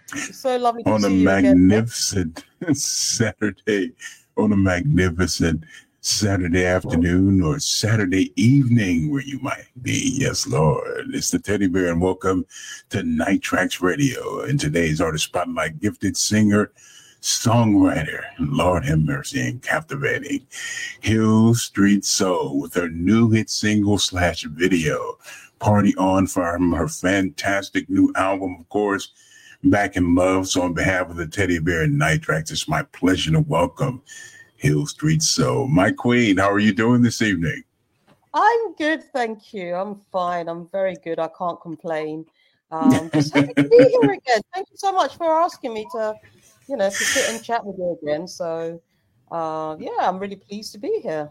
It's so lovely to On a see you again. magnificent Saturday, on a magnificent Saturday afternoon or Saturday evening where you might be. Yes, Lord. It's the Teddy Bear, and welcome to Night Tracks Radio. And today's artist spotlight, gifted singer, songwriter, Lord have mercy, and captivating Hill Street Soul with her new hit single / video, Party On, from her fantastic new album, of course, Back in Love. So on behalf of the Teddy Bear and Night Tracks, it's my pleasure to welcome Hill Street Soul. My queen, how are you doing this evening? I'm good, thank you. I'm fine. I'm very good. I can't complain. Just happy to be here again. Thank you so much for asking me to sit and chat with you again. So, yeah, I'm really pleased to be here.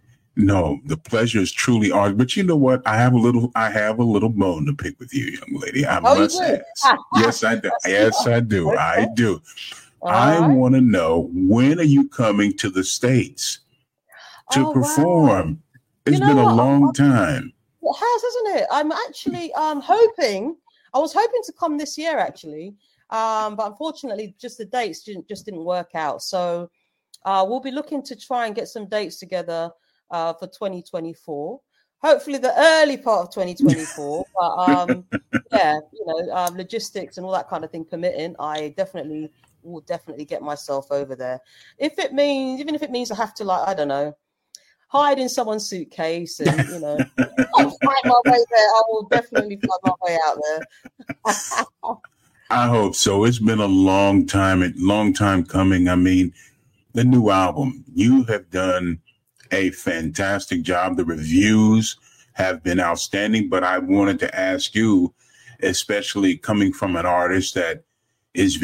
No, the pleasure is truly ours. But you know what? I have a little bone to pick with you, young lady. I must ask. Yes, I do. Yes, I do. Okay. I do. I want to know, when are you coming to the States to perform? Wow. It's been a long time. It has, hasn't it? I'm actually hoping. I was hoping to come this year, actually, but unfortunately, just the dates didn't work out. So we'll be looking to try and get some dates together for 2024. Hopefully, the early part of 2024. But yeah, logistics and all that kind of thing permitting, I will definitely get myself over there. Even if it means I have to, I don't know, hide in someone's suitcase and, I'll find my way there. I will definitely find my way out there. I hope so. It's been a long time coming. I mean, the new album, you have done a fantastic job. The reviews have been outstanding, but I wanted to ask you, especially coming from an artist that is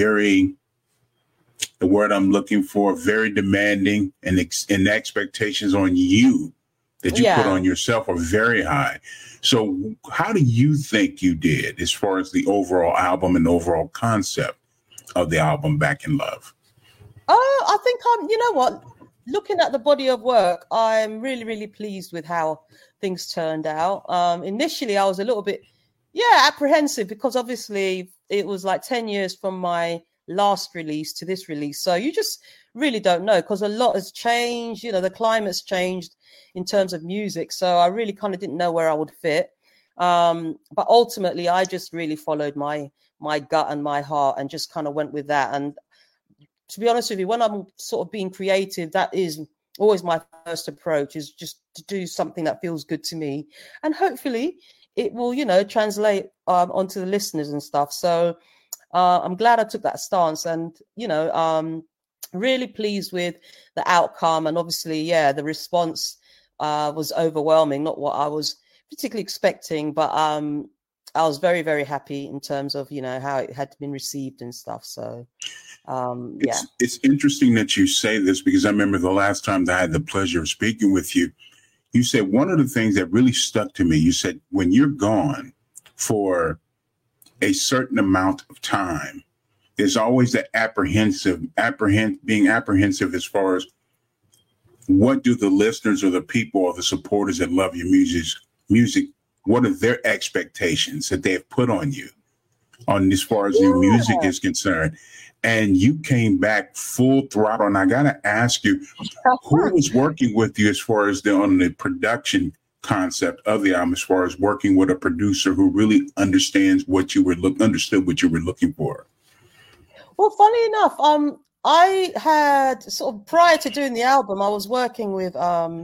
the word I'm looking for, very demanding, and the expectations on you that you put on yourself are very high. So how do you think you did as far as the overall album and overall concept of the album Back in Love? I think you know what? Looking at the body of work, I'm really, really pleased with how things turned out. Initially, I was a little bit, apprehensive, because obviously it was like 10 years from my last release to this release. So you just really don't know, because a lot has changed. The climate's changed in terms of music. So I really kind of didn't know where I would fit. But ultimately, I just really followed my gut and my heart and just kind of went with that. And to be honest with you, when I'm sort of being creative, that is always my first approach, is just to do something that feels good to me. And hopefully it will, translate onto the listeners and stuff. So I'm glad I took that stance, and, really pleased with the outcome. And obviously, the response was overwhelming, not what I was particularly expecting, but I was very, very happy in terms of, how it had been received and stuff. So It's interesting that you say this, because I remember the last time that I had the pleasure of speaking with you, you said one of the things that really stuck to me, you said, when you're gone for a certain amount of time, there's always that being apprehensive as far as, what do the listeners or the people or the supporters that love your music, what are their expectations that they have put on you as far as your music is concerned? And you came back full throttle. And I got to ask you, who was working with you as far as on the production concept of the album, as far as working with a producer who really understood what you were looking for? Well, funny enough, I had sort of, prior to doing the album, I was working with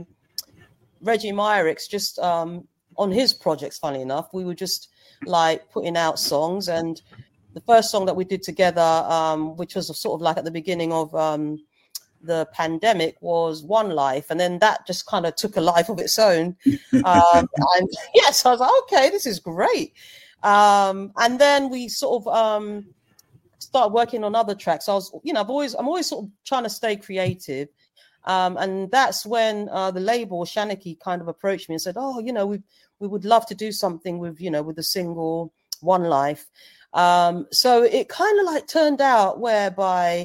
Reggie Myrix just on his projects. Funny enough, we were just like putting out songs, and the first song that we did together, which was sort of like at the beginning of the pandemic, was One Life. And then that just kind of took a life of its own. And yes, I was like, okay, this is great. And then we sort of started working on other tracks. I was, I'm always sort of trying to stay creative. And that's when the label Shanachie kind of approached me and said, oh, we would love to do something with the single One Life. So it kind of like turned out whereby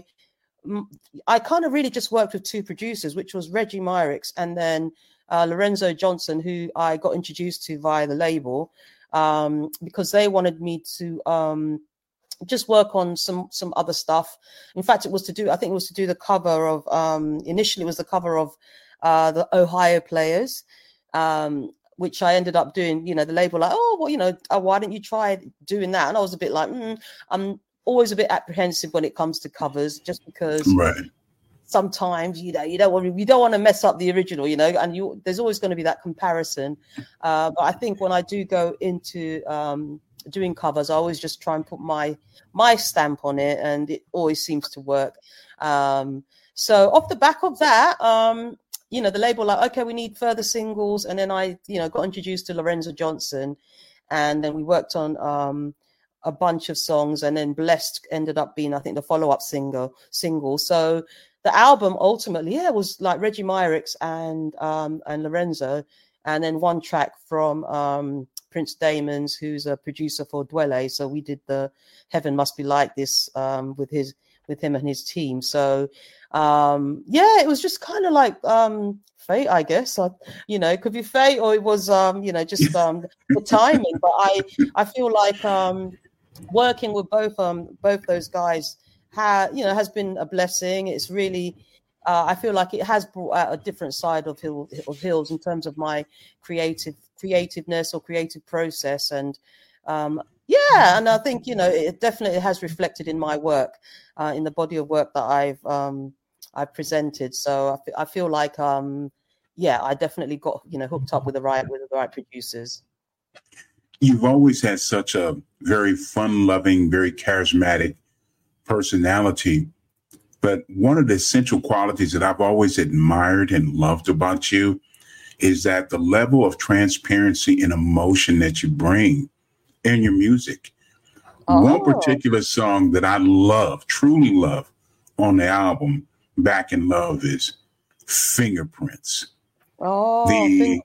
I kind of really just worked with two producers, which was Reggie Myrix and then Lorenzo Johnson, who I got introduced to via the label, because they wanted me to just work on some other stuff. In fact, I think it was to do the cover of, initially it was the cover of the Ohio Players, which I ended up doing. The label like, oh, well, why don't you try doing that? And I was a bit like, I'm always a bit apprehensive when it comes to covers, just because sometimes you don't want to mess up the original, and there's always going to be that comparison. But I think when I do go into doing covers, I always just try and put my stamp on it, and it always seems to work. So off the back of that, the label like, okay, we need further singles, and then I got introduced to Lorenzo Johnson, and then we worked on a bunch of songs, and then Blessed ended up being, I think, the follow-up single. So the album ultimately, was like Reggie Myrix and Lorenzo, and then one track from Prince Damons, who's a producer for Dwele. So we did the Heaven Must Be Like This with him and his team. So it was just kind of like fate, I guess. It could be fate, or it was just the timing. But I feel like working with both those guys has been a blessing. It's really I feel like it has brought out a different side of Hills in terms of my creativeness or creative process, and and I think it definitely has reflected in my work, in the body of work that I've presented. So I feel like I definitely got hooked up with the right producers. You've always had such a very fun-loving, very charismatic personality. But one of the essential qualities that I've always admired and loved about you is that the level of transparency and emotion that you bring in your music. One particular song that I love, truly love, on the album Back in Love is Fingerprints. The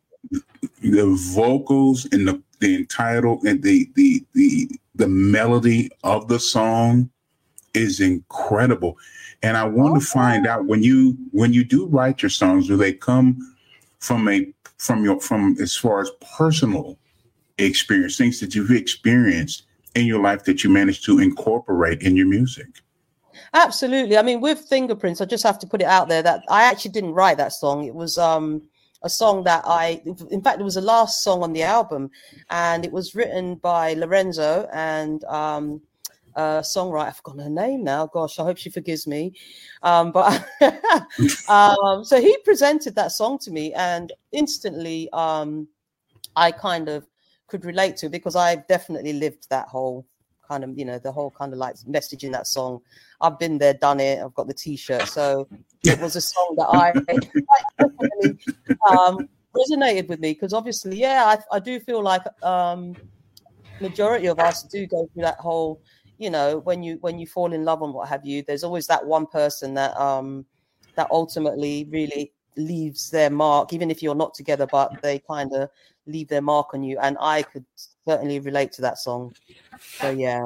vocals and the entitled and the melody of the song is incredible. And I want to find out, when you do write your songs, do they come from as far as personal experience, things that you've experienced in your life that you managed to incorporate in your music? Absolutely. I mean, with Fingerprints, I just have to put it out there that I actually didn't write that song. It was a song that in fact, it was the last song on the album, and it was written by Lorenzo and songwriter, I've forgotten her name now. Gosh, I hope she forgives me. But so he presented that song to me, and instantly I kind of could relate to it, because I've definitely lived that whole kind of, the whole kind of like message in that song. I've been there, done it. I've got the T-shirt. So it was a song that I definitely resonated with me, because obviously, I do feel like majority of us do go through that whole, when you fall in love and what have you, there's always that one person that that ultimately really leaves their mark, even if you're not together, but they kind of leave their mark on you. And I could certainly relate to that song. So yeah.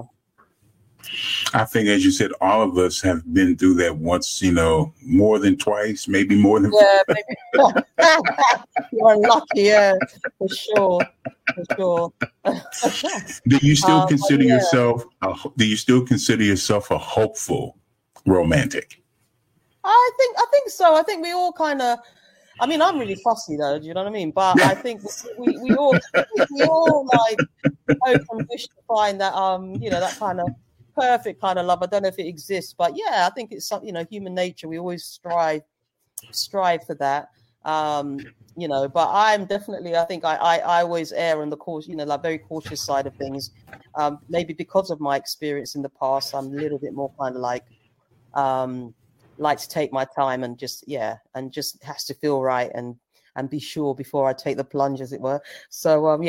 I think, as you said, all of us have been through that once, more than twice, maybe more than. Yeah, maybe. You're unlucky, for sure. Do you still consider yourself? Do you still consider yourself a hopeful romantic? I think so. I think we all kind of. I mean, I'm really fussy though. Do you know what I mean? But I think we all like hope and wish to find that that kind of perfect kind of love. I don't know if it exists, but I think it's human nature. We always strive for that. But I'm definitely, I think I always err on the course, like very cautious side of things. Maybe because of my experience in the past, I'm a little bit more kind of like to take my time and just has to feel right and be sure before I take the plunge, as it were. So I'm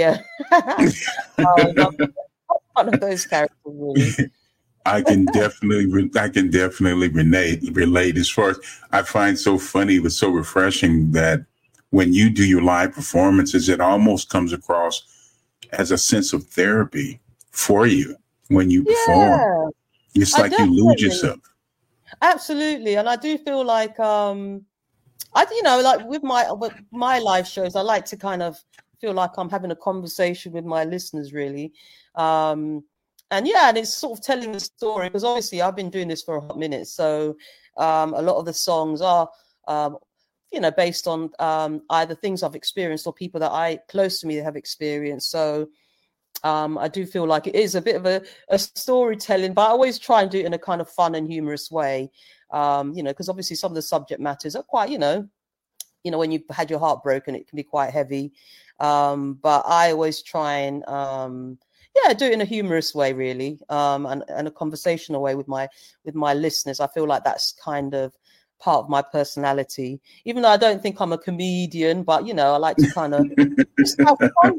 one of those characters, really. I can definitely relate. As far as I find so funny, but so refreshing, that when you do your live performances, it almost comes across as a sense of therapy for you when you perform. It's like you lose yourself. Absolutely. And I do feel like, like with my live shows, I like to kind of feel like I'm having a conversation with my listeners, really. and it's sort of telling the story, because obviously I've been doing this for a hot minute. So a lot of the songs are, based on either things I've experienced or people that I close to me have experienced. So I do feel like it is a bit of a storytelling, but I always try and do it in a kind of fun and humorous way. Because obviously some of the subject matters are quite, when you've had your heart broken, it can be quite heavy. But I always try and do it in a humorous way, really, and a conversational way with my listeners. I feel like that's kind of part of my personality, even though I don't think I'm a comedian, but I like to kind of just have fun,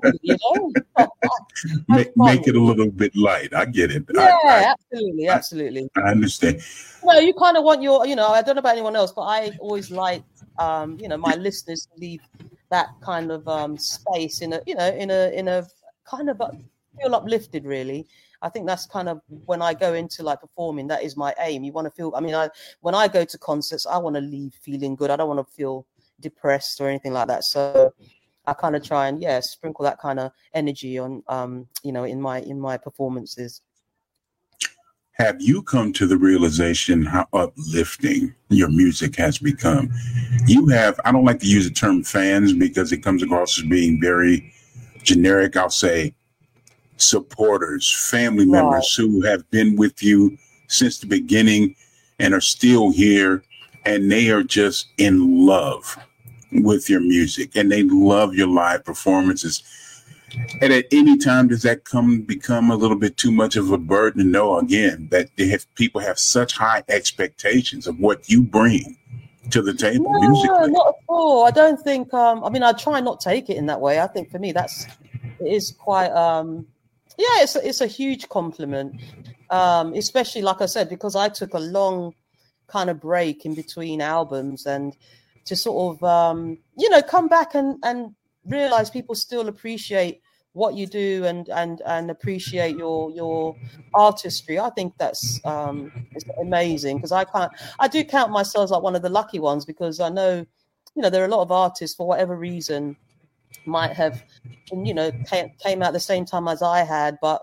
make it a little bit light. I get it. Yeah, absolutely. I understand. No, you kind of want your, I don't know about anyone else, but I always like, my listeners to leave that kind of space in a kind of feel uplifted, really. I think that's kind of when I go into like performing, that is my aim. You want to feel, when I go to concerts, I want to leave feeling good. I don't want to feel depressed or anything like that. So I kind of try and sprinkle that kind of energy on, in my performances. Have you come to the realization how uplifting your music has become? You have, I don't like to use the term fans because it comes across as being very generic. I'll say supporters, family members who have been with you since the beginning and are still here, and they are just in love with your music and they love your live performances. And at any time, does that become a little bit too much of a burden to know, again, that people have such high expectations of what you bring to the table musically? Not at all. I don't think, I try not to take it in that way. I think for me, it is quite, it's a huge compliment, especially, like I said, because I took a long kind of break in between albums, and to sort of, come back and realize people still appreciate what you do and appreciate your artistry. I think that's it's amazing, because I do count myself as like one of the lucky ones, because I know, there are a lot of artists for whatever reason might have, came out the same time as I had, but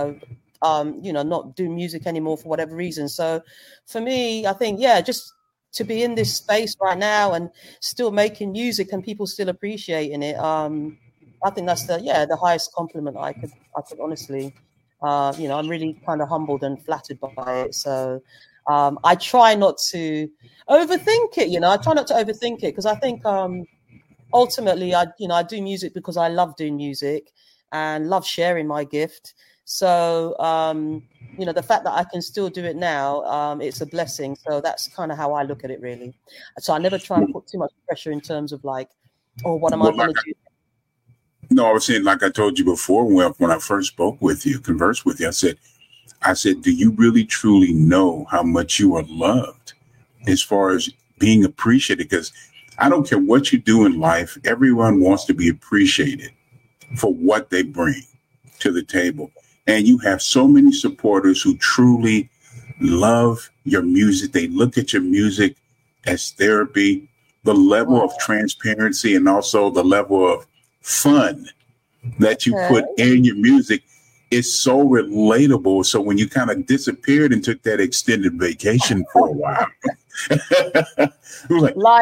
not do music anymore for whatever reason. So for me, I think just to be in this space right now and still making music and people still appreciating it, I think that's the highest compliment I could honestly, I'm really kind of humbled and flattered by it. So I try not to overthink it. I try not to overthink it, because I think ultimately I do music because I love doing music and love sharing my gift. So the fact that I can still do it now, it's a blessing. So that's kind of how I look at it, really. So I never try and put too much pressure in terms of like, what am I going to do? No, I was saying, like I told you before, when I first spoke with you, conversed with you, I said, do you really truly know how much you are loved as far as being appreciated? Because I don't care what you do in life, everyone wants to be appreciated for what they bring to the table. And you have so many supporters who truly love your music. They look at your music as therapy, the level of transparency and also the level of fun that you put in your music is so relatable. So when you kind of disappeared and took that extended vacation for a while, life.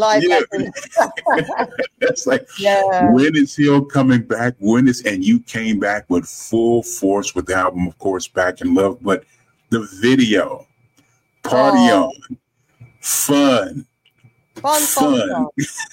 It's like, when is Hill coming back? And you came back with full force with the album, of course, Back in Love, but the video, party on, fun. No,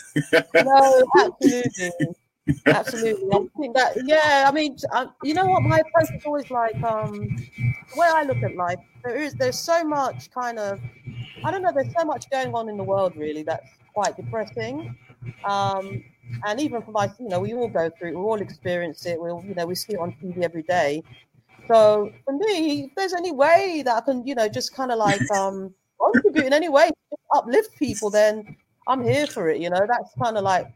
absolutely. I think that, you know what, my approach is always like, the way I look at life, there's so much kind of, I don't know, there's so much going on in the world, really, that's quite depressing. And even for we all go through it, we all experience it, we see it on TV every day. So for me, if there's any way that I can, just kind of like contribute in any way to uplift people, then I'm here for it. That's kind of like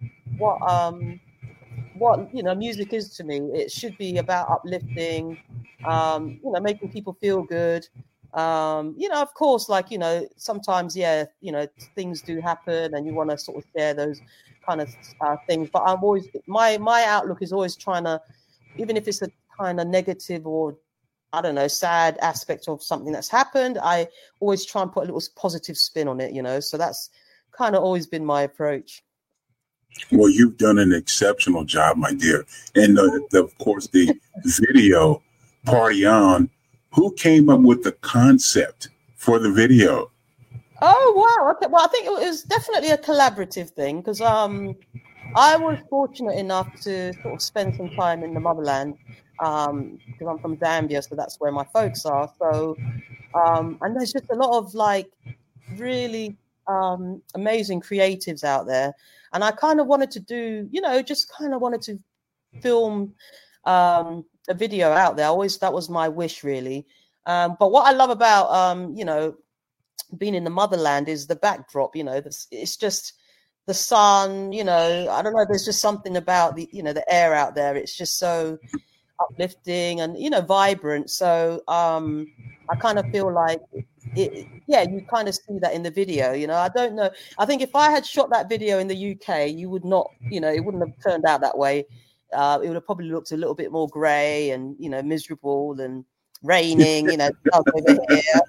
what music is to me. It should be about uplifting, making people feel good. Of course, like, sometimes, things do happen and you want to sort of share those kind of things. But I'm always, my outlook is always trying to, even if it's a kind of negative or I don't know, sad aspect of something that's happened, I always try and put a little positive spin on it, you know. So that's kind of always been my approach. Well, you've done an exceptional job, my dear. And of course, the video Party On, who came up with the concept for the video? Oh, wow. Okay. Well, I think it was definitely a collaborative thing because I was fortunate enough to sort of spend some time in the motherland because I'm from Zambia, so that's where my folks are. So, and there's just a lot of like really amazing creatives out there. And I kind of wanted to do, you know, just kind of wanted to film a video out there. That was my wish, really. But what I love about, you know, being in the motherland is the backdrop, you know, it's just the sun, you know, I don't know, there's just something about the, you know, the air out there. It's just so uplifting and, you know, vibrant. So I kind of feel like you kind of see that in the video, you know. I don't know, I think if I had shot that video in the UK, you would not, you know, it wouldn't have turned out that way. It would have probably looked a little bit more grey and, you know, miserable and raining, you know, over here.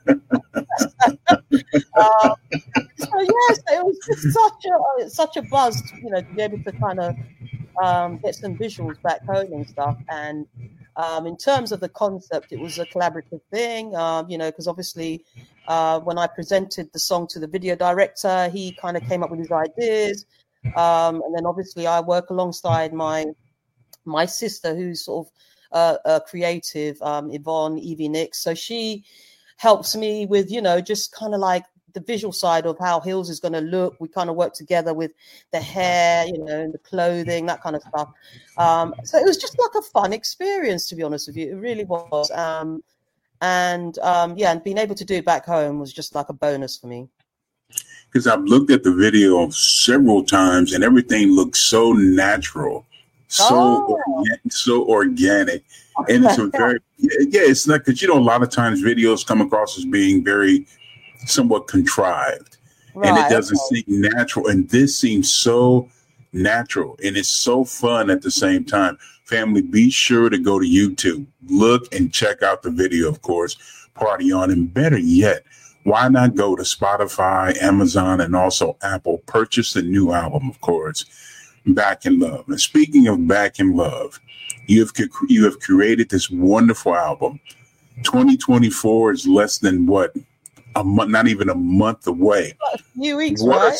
So yes, it was just such a buzz, you know, to be able to kind of get some visuals back home and stuff. And in terms of the concept, it was a collaborative thing, you know, because obviously when I presented the song to the video director, he kind of came up with his ideas, and then obviously I work alongside my sister, who's sort of a creative, Yvonne Evie Nix. So she helps me with, you know, just kind of like the visual side of how Hills is going to look. We kind of work together with the hair, you know, and the clothing, that kind of stuff. So it was just like a fun experience, to be honest with you. It really was. And being able to do it back home was just like a bonus for me. Because I've looked at the video several times and everything looks so natural. So organic, and it's a very it's not, because you know a lot of times videos come across as being very somewhat contrived, and it doesn't seem natural. And this seems so natural, and it's so fun at the same time. Family, be sure to go to YouTube, look and check out the video. Of course, Party On, and better yet, why not go to Spotify, Amazon, and also Apple? Purchase the new album, of course. Back in Love. And speaking of Back in Love, you have created this wonderful album. 2024 is less than a month, not even a month away. A few weeks, right?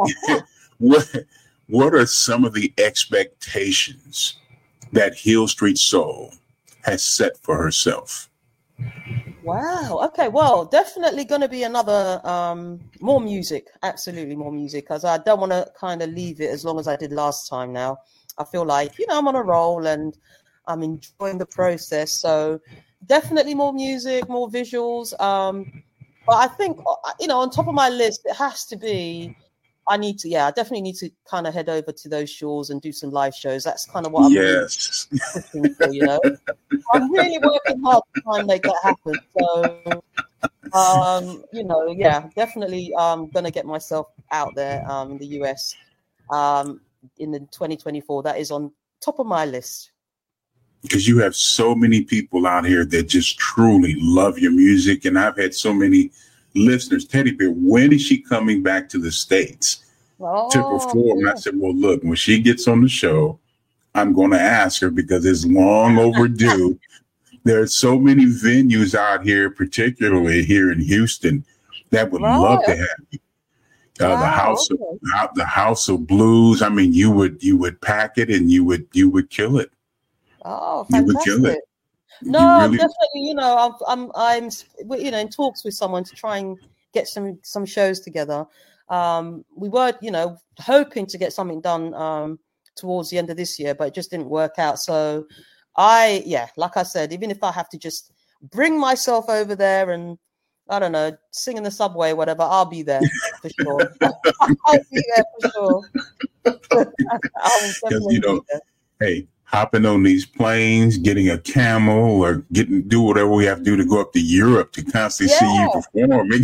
What are some of the expectations that Hill Street Soul has set for herself? Wow. Okay. Well, definitely going to be another more music. Absolutely more music, because I don't want to kind of leave it as long as I did last time. Now I feel like, you know, I'm on a roll and I'm enjoying the process. So definitely more music, more visuals. But I think, you know, on top of my list, it has to be. I definitely need to kind of head over to those shores and do some live shows. That's kind of what I'm really pushing for, you know. I'm really working hard to try and make that happen. So, you know, definitely going to get myself out there in the US in the 2024. That is on top of my list. Because you have so many people out here that just truly love your music. And I've had so many listeners, Teddy Bear, when is she coming back to the States to perform? And I said, well, look, when she gets on the show, I'm going to ask her, because it's long overdue. There are so many venues out here, particularly here in Houston, that would love to have you. The House of Blues. I mean, you would pack it and you would kill it. Oh, fantastic. You would kill it. No, I'm definitely, you know, I'm you know, in talks with someone to try and get some shows together. We were, you know, hoping to get something done towards the end of this year, but it just didn't work out. So like I said, even if I have to just bring myself over there and, I don't know, sing in the subway, whatever, I'll be there for sure. I'll be there for sure. I will definitely be there. Hey, hopping on these planes, getting a camel, or do whatever we have to do to go up to Europe to constantly see you performing.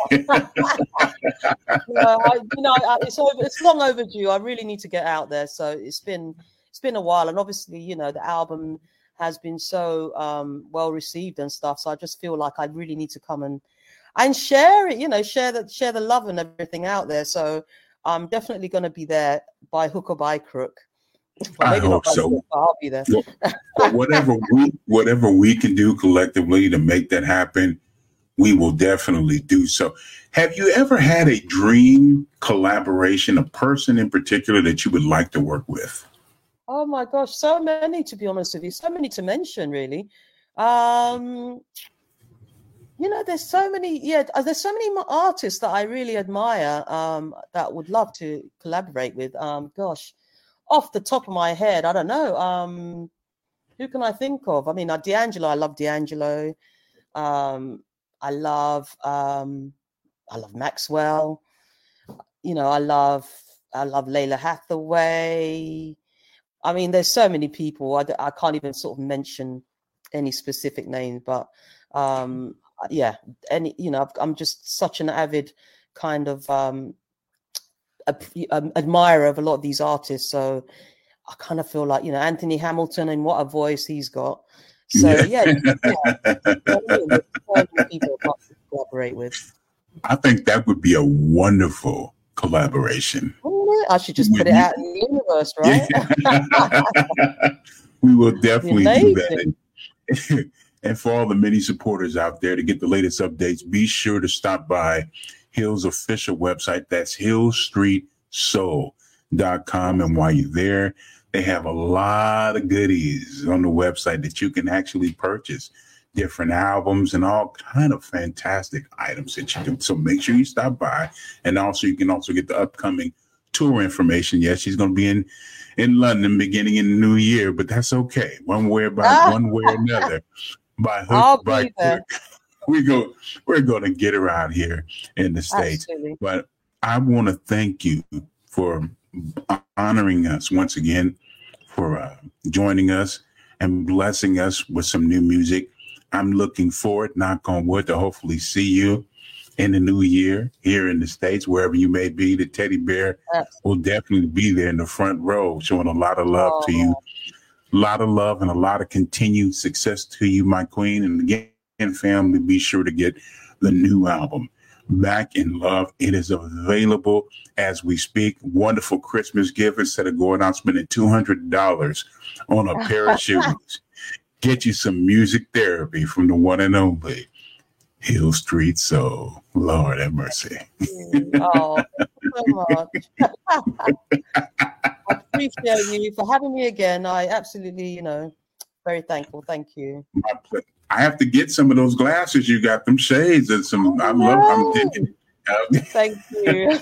It's long overdue. I really need to get out there. So it's been a while, and obviously, you know, the album has been so well received and stuff. So I just feel like I really need to come and share it, share the love and everything out there. So I'm definitely going to be there by hook or by crook. Well, I hope so. Crook, but I'll be there. Well, whatever we can do collectively to make that happen, we will definitely do so. Have you ever had a dream collaboration, a person in particular that you would like to work with? Oh my gosh, so many, to be honest with you, so many to mention, really. There's so many artists that I really admire that would love to collaborate with. Gosh, off the top of my head, I don't know. Who can I think of? I mean, D'Angelo, I love D'Angelo. I love Maxwell. I love Layla Hathaway. I mean, there's so many people. I can't even sort of mention any specific names, but I'm just such an avid kind of admirer of a lot of these artists. So I kind of feel like, Anthony Hamilton, and what a voice he's got. So people to collaborate with. I think that would be a wonderful collaboration. I should just put it out in the universe, right? Yeah. We will definitely do that. And for all the many supporters out there, to get the latest updates, be sure to stop by Hill's official website. That's hillstreetsoul.com. And while you're there, they have a lot of goodies on the website that you can actually purchase. Different albums and all kind of fantastic items that you can. So make sure you stop by. And also, you can also get the upcoming tour information. Yes, she's going to be in London beginning in the new year, but that's okay. One way or another. By hook, by crook, we're going to get her out here in the States. Absolutely. But I want to thank you for honoring us once again, for joining us and blessing us with some new music. I'm looking forward, knock on wood, to hopefully see you in the new year here in the States, wherever you may be. The Teddy Bear will definitely be there in the front row, showing a lot of love to you. A lot of love and a lot of continued success to you, my queen. And again, family, be sure to get the new album, Back in Love. It is available as we speak. Wonderful Christmas gift instead of going out spending $200 on a pair of shoes. Get you some music therapy from the one and only Hill Street Soul. Lord have mercy. Oh, so much. I appreciate you for having me again. I absolutely, very thankful. Thank you. I have to get some of those glasses. You got them shades and some. I'm digging. Thank you.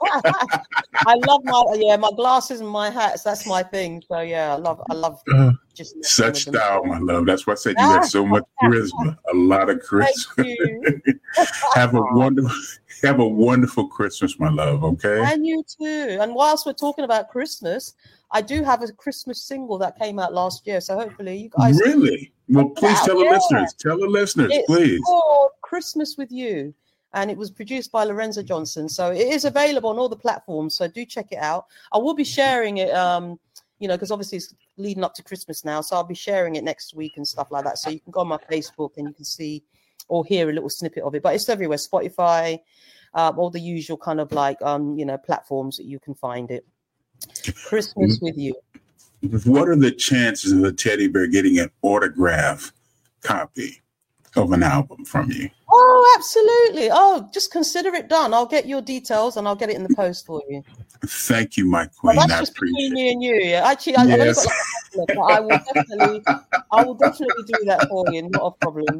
I love my glasses and my hats. That's my thing. So I love just such style, my love. That's why I said you have so much charisma. A lot of charisma. Thank you. Have a wonderful Christmas, my love. Okay. And you too. And whilst we're talking about Christmas, I do have a Christmas single that came out last year. So hopefully you guys. Really? Well, please tell the listeners. Tell the listeners, please. It's called Christmas with You. And it was produced by Lorenzo Johnson. So it is available on all the platforms. So do check it out. I will be sharing it, because obviously it's leading up to Christmas now. So I'll be sharing it next week and stuff like that. So you can go on my Facebook and you can see or hear a little snippet of it. But it's everywhere. Spotify, all the usual kind of platforms that you can find it. Christmas with You. What are the chances of the Teddy Bear getting an autograph copy of an album from you? Oh, absolutely. Oh, just consider it done. I'll get your details and I'll get it in the post for you. Thank you, my queen. Well, that's just between me and you. Yeah. Actually, I've only got but I will definitely do that for you. Not a problem.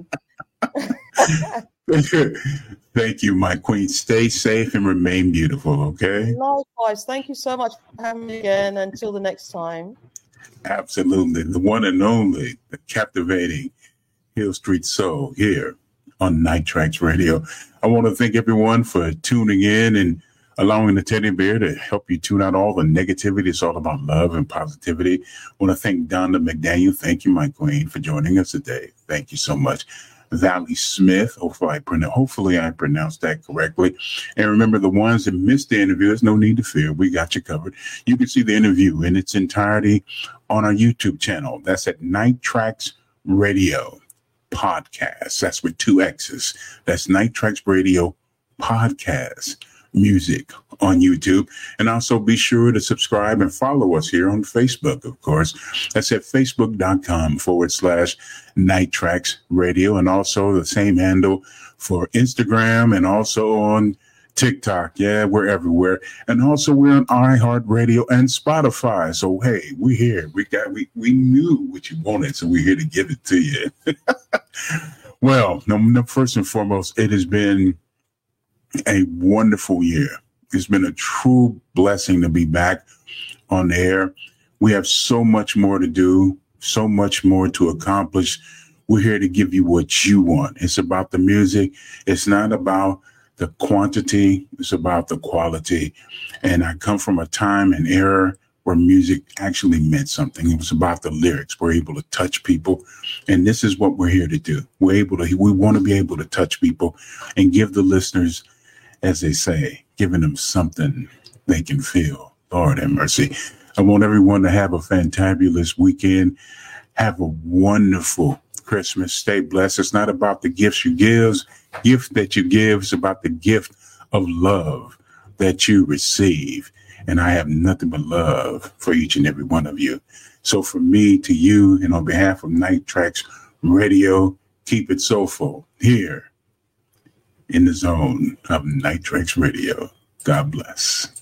Thank you, my queen. Stay safe and remain beautiful, okay? Likewise. Thank you so much for having me again. Until the next time. Absolutely. The one and only, the captivating Hill Street Soul here on Night Tracks Radio. I want to thank everyone for tuning in and allowing the Teddy Bear to help you tune out all the negativity. It's all about love and positivity. I want to thank Donna McDaniel. Thank you, my queen, for joining us today. Thank you so much. Valley Smith. Hopefully I pronounced that correctly. And remember, the ones that missed the interview, there's no need to fear. We got you covered. You can see the interview in its entirety on our YouTube channel. That's at Night Tracks Radio Podcast. That's with 2 X's. That's Night Tracks Radio Podcast Music on YouTube. And also be sure to subscribe and follow us here on Facebook, of course. That's at facebook.com/Night Tracks Radio. And also the same handle for Instagram and also on TikTok. Yeah, we're everywhere. And also we're on iHeartRadio and Spotify. So, hey, we're here. We knew what you wanted, so we're here to give it to you. Well, first and foremost, it has been a wonderful year. It's been a true blessing to be back on the air. We have so much more to do, so much more to accomplish. We're here to give you what you want. It's about the music. It's not about the quantity. It's about the quality. And I come from a time and era where music actually meant something. It was about the lyrics. We're able to touch people. And this is what we're here to do. We want to be able to touch people and give the listeners, as they say, giving them something they can feel. Lord have mercy. I want everyone to have a fantabulous weekend. Have a wonderful Christmas. Stay blessed. It's not about the gift that you give. It's about the gift of love that you receive. And I have nothing but love for each and every one of you. So from me to you, and on behalf of Night Tracks Radio, keep it soulful here in the zone of Night Tracks Radio. God bless.